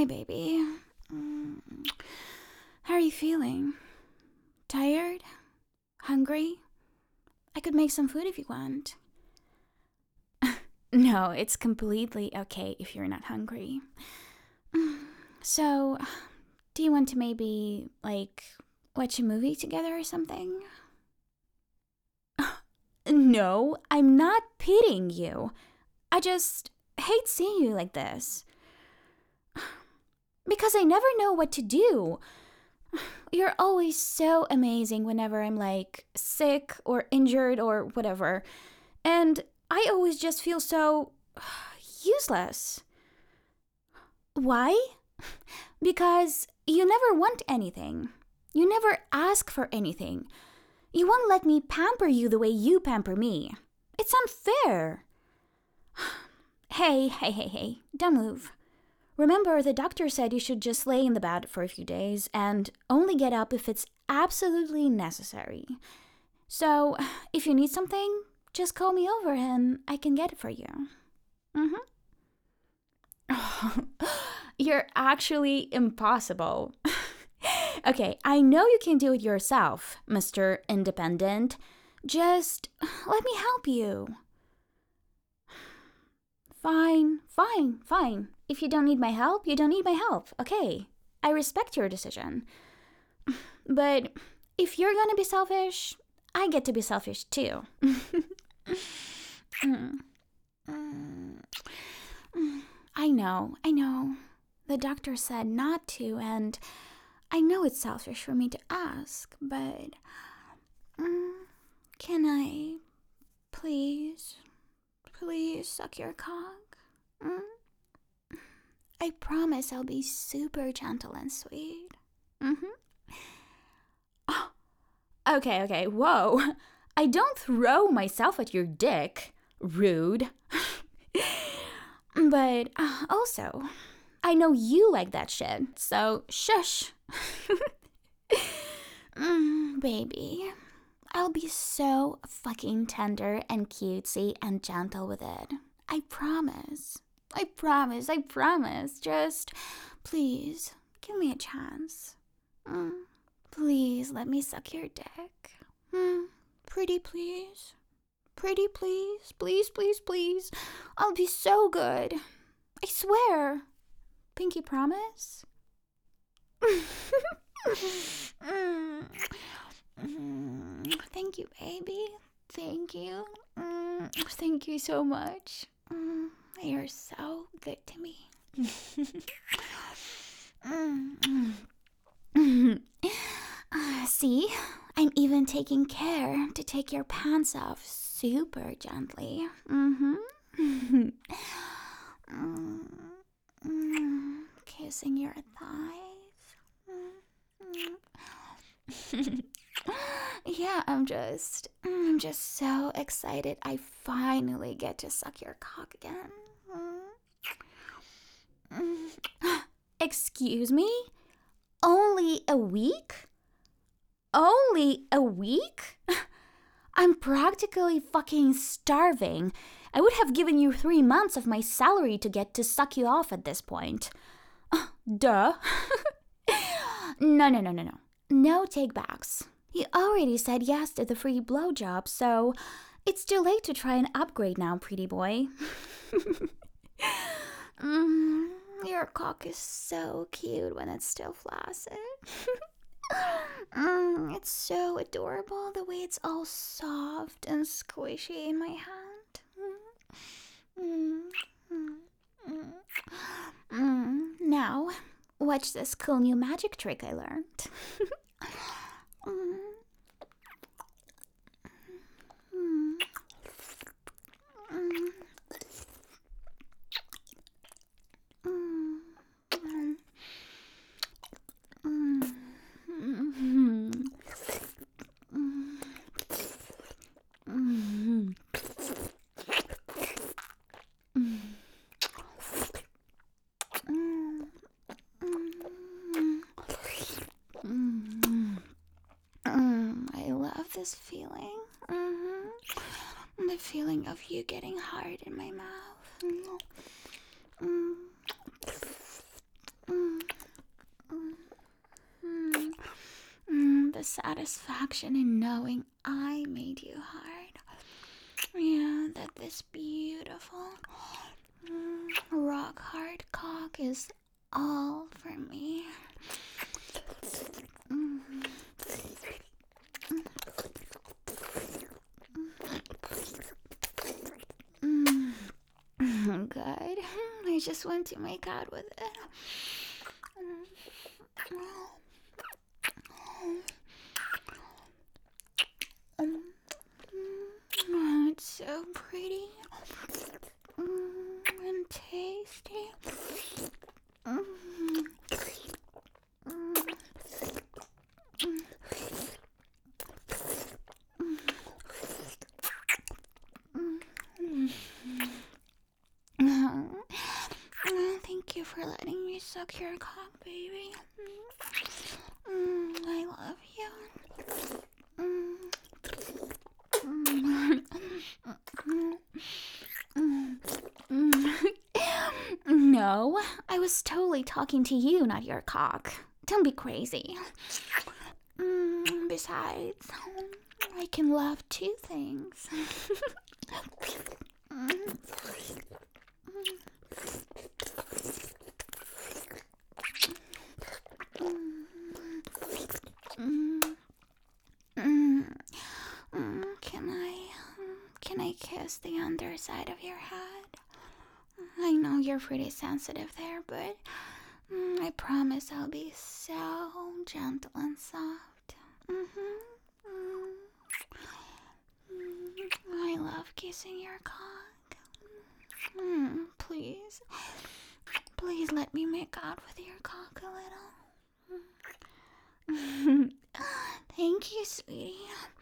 Hi, baby. How are you feeling? Tired? Hungry? I could make some food if you want. No, it's completely okay if you're not hungry. So, do you want to maybe, watch a movie together or something? No, I'm not pitying you. I just hate seeing you like this. Because I never know what to do. You're always so amazing whenever I'm sick or injured or whatever. And I always just feel so useless. Why? Because you never want anything. You never ask for anything. You won't let me pamper you the way you pamper me. It's unfair. Hey, don't move. Remember, the doctor said you should just lay in the bed for a few days and only get up if it's absolutely necessary. So, if you need something, just call me over and I can get it for you. You're actually impossible. Okay, I know you can do it yourself, Mr. Independent. Just let me help you. Fine. If you don't need my help, you don't need my help, okay? I respect your decision. But if you're gonna be selfish, I get to be selfish too. I know. The doctor said not to, and I know it's selfish for me to ask, but can I please suck your cock? I promise I'll be super gentle and sweet. Oh, okay, whoa. I don't throw myself at your dick. Rude. But also, I know you like that shit, so shush. Baby, I'll be so fucking tender and cutesy and gentle with it. I promise. Just, please, give me a chance. Please let me suck your dick. Pretty please. Please. I'll be so good. I swear. Pinky promise? Thank you, baby. Thank you. Thank you so much. You're so good to me. See, I'm even taking care to take your pants off super gently. Kissing your thighs. Yeah, I'm just so excited I finally get to suck your cock again. Excuse me? Only a week? I'm practically fucking starving. I would have given you 3 months of my salary to get to suck you off at this point. Duh. No. No take-backs. You already said yes to the free blowjob, so it's too late to try and upgrade now, pretty boy. Your cock is so cute when it's still flaccid. It's so adorable the way it's all soft and squishy in my hand. Now, watch this cool new magic trick I learned. I love this feeling. The feeling of you getting hard in my mouth. the satisfaction in knowing I made you hard. Yeah, that this beautiful, rock hard cock is all for me. Good. I just want to make out with it. It's so pretty and tasty. Thank you for letting me suck your cock, baby. I love you. No, I was totally talking to you, not your cock. Don't be crazy. Besides, I can love two things. Can I kiss the underside of your head? I know you're pretty sensitive there, but I promise I'll be so gentle and soft. I love kissing your cock. Please let me make out with your cock a little. Thank you, sweetie.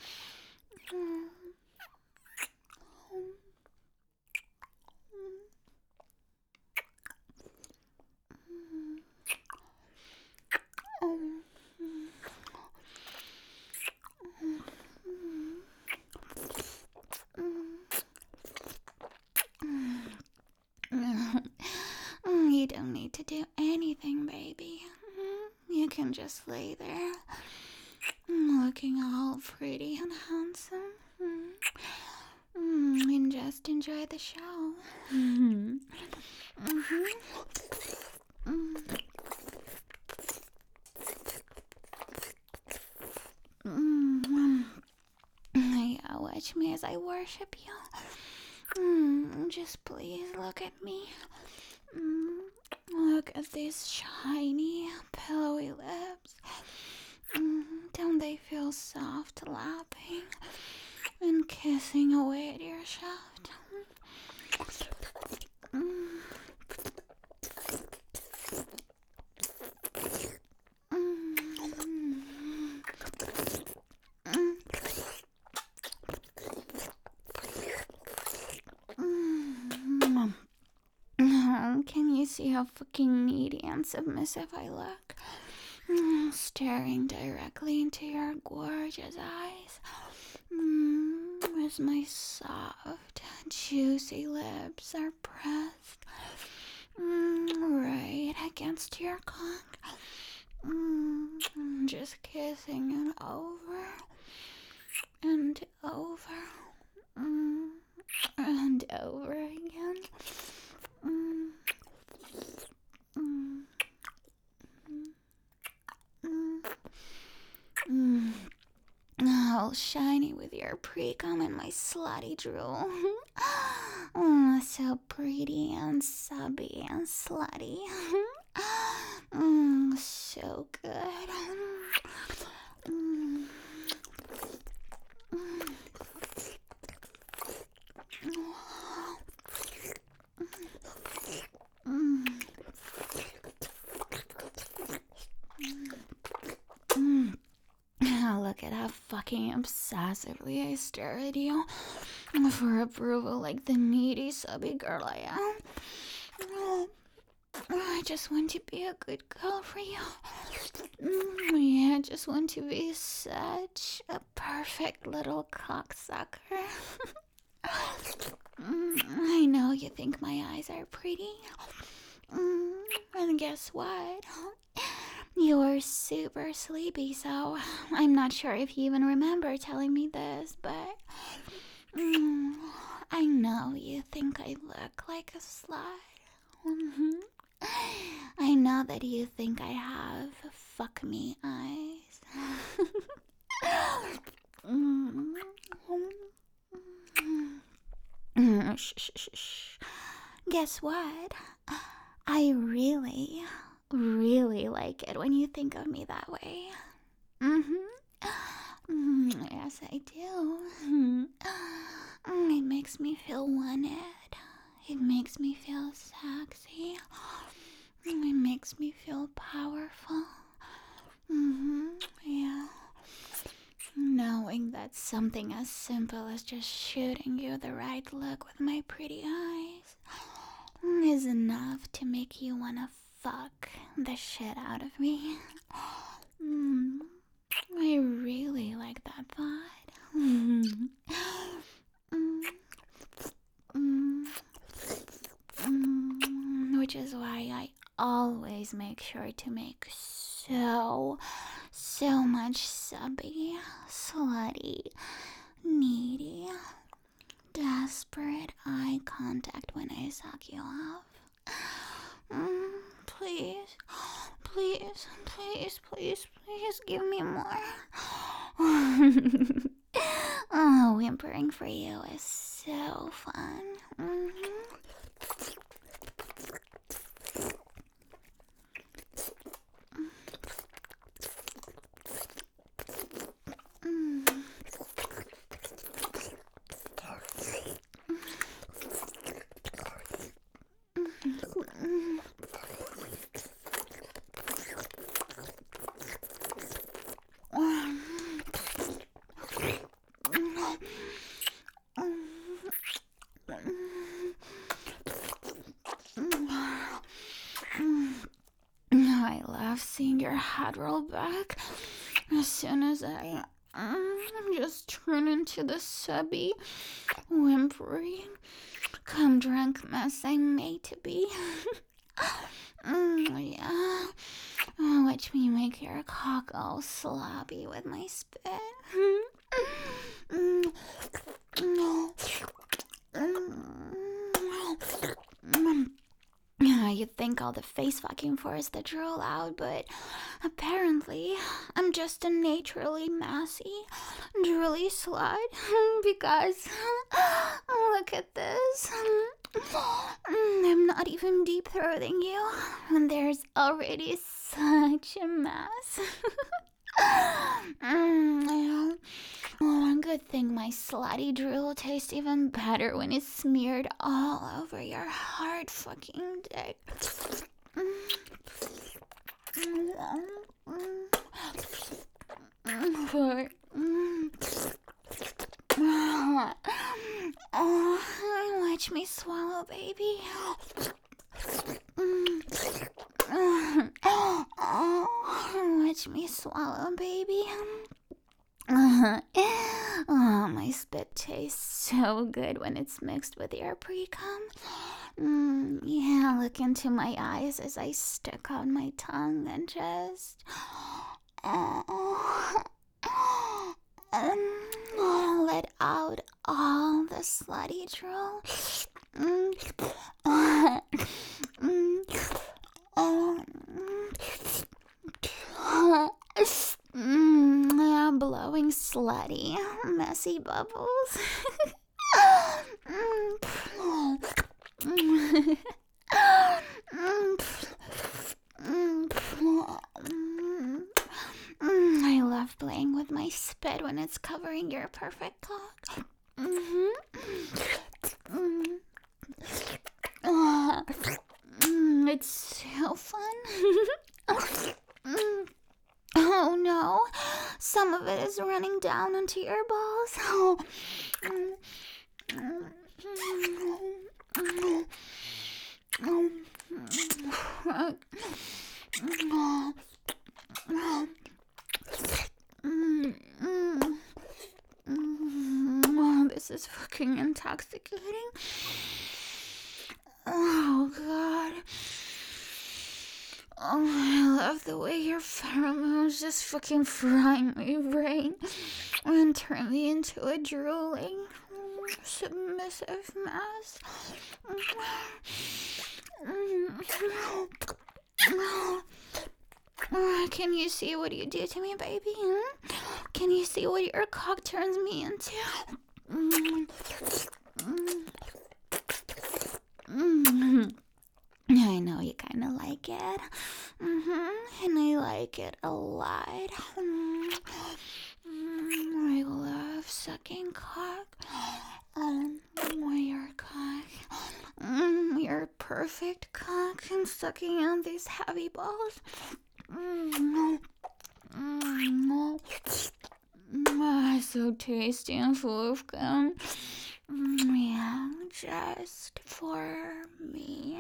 You don't need to do anything, baby. You can just lay there, looking all pretty and handsome, and just enjoy the show. Yeah, watch me as I worship you. Just please look at me. Look at these shiny, pillowy lips. Don't they feel soft lapping and kissing away at your shaft? Can you see how fucking needy and submissive I look? Staring directly into your gorgeous eyes. As my soft, juicy lips are pressed right against your cock. Just kissing it over and over and over again. All shiny with your pre-cum and my slutty drool. So pretty and subby and slutty. So good. Look at how fucking obsessively I stare at you for approval like the needy subby girl I am. I just want to be a good girl for you. Yeah, I just want to be such a perfect little cocksucker. I know you think my eyes are pretty. And guess what? You were super sleepy, so I'm not sure if you even remember telling me this, but I know you think I look like a slut. I know that you think I have fuck me eyes. Shh, shh, shh, shh. Guess what? I really, really like it when you think of me that way. Yes, I do. It makes me feel wanted. It makes me feel sexy. It makes me feel powerful. Yeah. Knowing that something as simple as just shooting you the right look with my pretty eyes is enough to make you wanna fuck the shit out of me. I really like that thought. Which is why I always make sure to make so much subby, slutty, needy, desperate eye contact when I suck you off. Please, please, please, please, please give me more. Oh, whimpering for you is so fun. I love seeing your head roll back as soon as I just turn into the subby, whimpering, cum drunk mess I'm made to be. Yeah. Watch me make your cock all sloppy with my spit. You'd think all the face fucking forced the drool out, but apparently I'm just a naturally massy, drooly slut because look at this. I'm not even deep throating you, and there's already such a mess. Good thing my slutty drool tastes even better when it's smeared all over your hard fucking dick. Watch me swallow, baby. Watch me swallow, baby. Oh, my spit tastes so good when it's mixed with your pre-cum. Yeah, look into my eyes as I stick out my tongue and just let out all the slutty drool. Blowing slutty, messy bubbles. I love playing with my spit when it's covering your perfect cock. It's so fun. Oh no, some of it is running down onto your balls. This is fucking intoxicating. Oh god. Oh, I love the way your pheromones just fucking fry my brain and turn me into a drooling, submissive mess. Can you see what you do to me, baby? Can you see what your cock turns me into? I know you kind of like it. And I like it a lot. I love sucking cock. Your cock. Your perfect cock and sucking on these heavy balls. So tasty and full of gum. Yeah, just for me.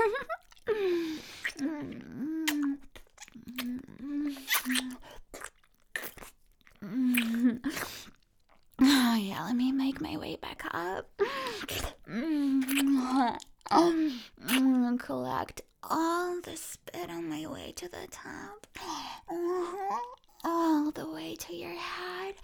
Oh yeah, let me make my way back up. Collect all the spit on my way to the top. All the way to your head.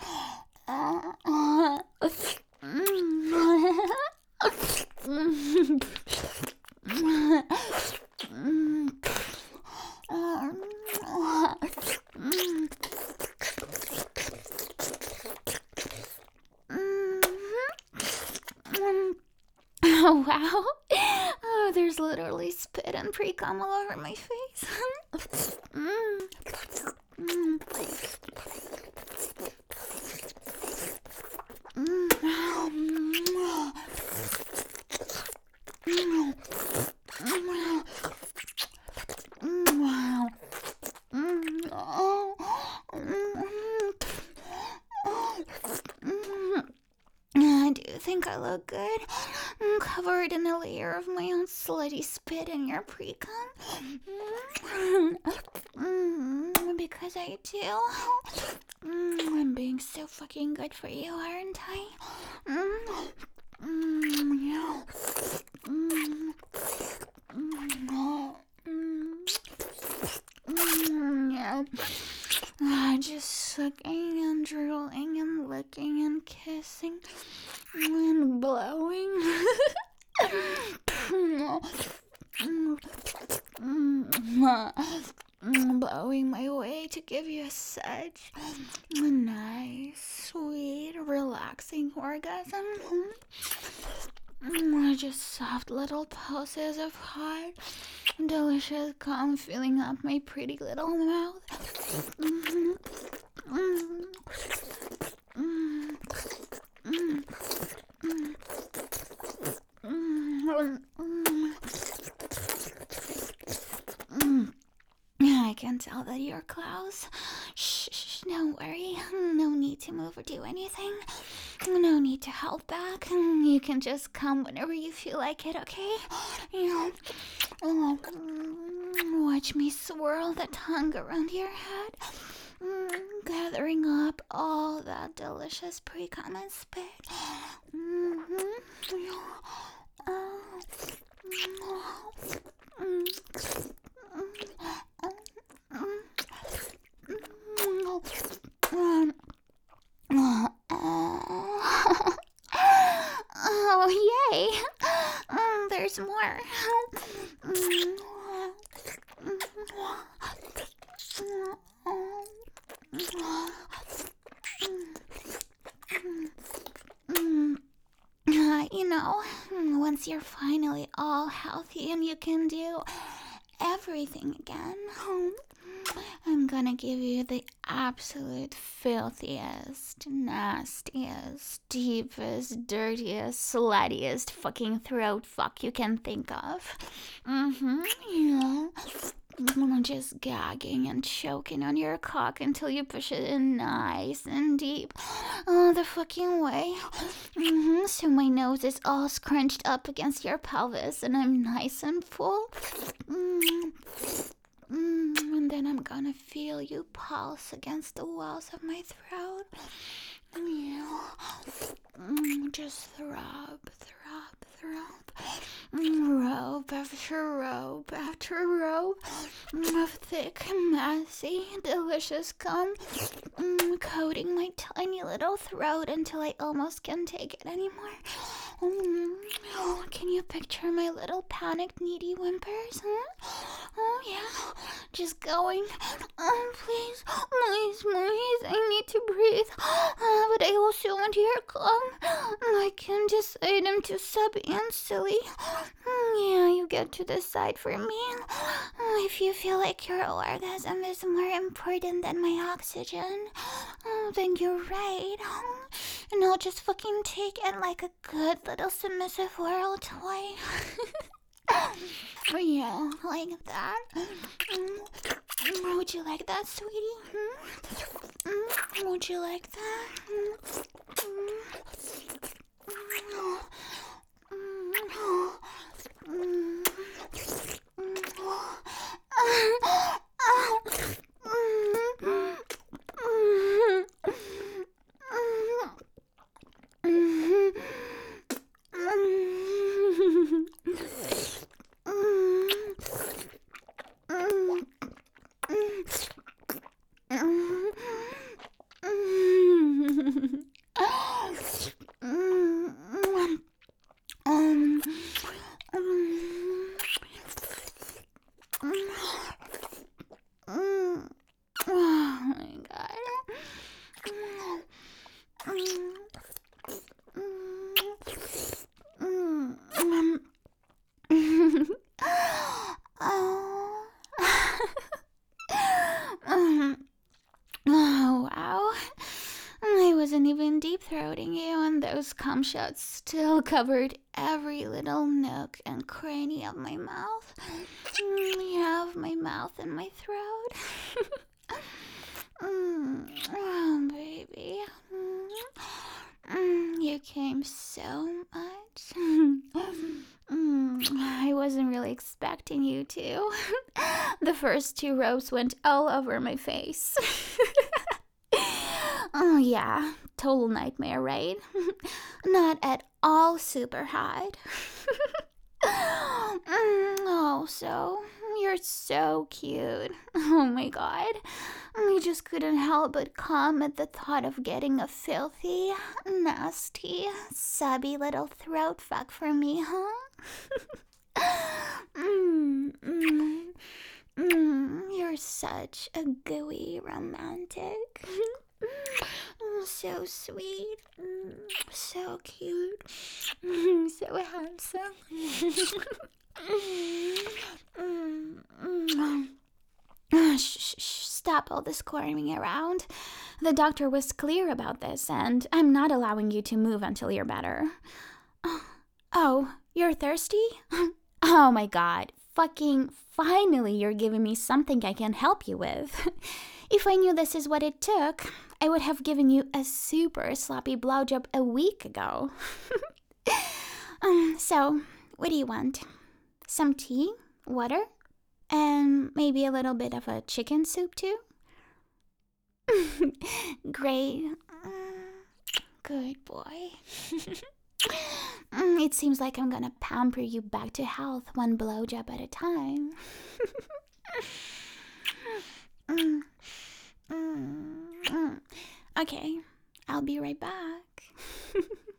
Oh wow. Oh, there's literally spit and pre-cum all over my face. Do you think I look good? Covered in a layer of my own slutty spit in your pre-cum? Because I do. I'm being so fucking good for you, aren't I? Just sucking and drooling and licking and kissing and blowing. Blowing my way to give you such a nice, sweet, relaxing orgasm. Just soft little pulses of hot, delicious cum filling up my pretty little mouth. I can tell that you're close. Shh, don't worry. No need to move or do anything. No need to hold back. You can just come whenever you feel like it, okay? Watch me swirl the tongue around your head, gathering up all that delicious pre-cum and spit. Oh, yay! There's more. Once you're finally all healthy and you can do everything again, I'm gonna give you the absolute filthiest, nastiest, deepest, dirtiest, sluttiest fucking throat fuck you can think of. I'm just gagging and choking on your cock until you push it in nice and deep all the fucking way. So my nose is all scrunched up against your pelvis and I'm nice and full. And then I'm gonna feel you pulse against the walls of my throat. Just throb, throb, throat. Robe after robe after robe of thick, messy, delicious cum coating my tiny little throat until I almost can't take it anymore. Can you picture my little panicked, needy whimpers? Oh, yeah. Just going. Please, please, please. I need to breathe. But I also want to hear cum. I can decide I'm too subby and silly. Yeah, you get to decide for me. If you feel like your orgasm is more important than my oxygen, then you're right. And I'll just fucking take it like a good little submissive oral toy. Yeah, like that. Would you like that, sweetie? Would you like that? Oh my god. Oh, wow. I wasn't even deep throating you, and those cum shots still covered every little nook and cranny of my mouth. Yeah, of my mouth and my throat. Oh, baby. You came so much. I wasn't really expecting you to. The first 2 ropes went all over my face. Oh, yeah. Total nightmare, right? Not at all super hot. You're so cute. Oh my god. I just couldn't help but come at the thought of getting a filthy, nasty, subby little throat fuck from me, huh? You're such a gooey romantic. So sweet, so cute, so handsome. Shh, stop all this squirming around. The doctor was clear about this, and I'm not allowing you to move until you're better. Oh, you're thirsty? Oh my god, fucking finally you're giving me something I can help you with. If I knew this is what it took, I would have given you a super sloppy blowjob a week ago. So, what do you want? Some tea? Water? And maybe a little bit of a chicken soup too? Great. Good boy. It seems like I'm gonna pamper you back to health one blowjob at a time. Okay, I'll be right back.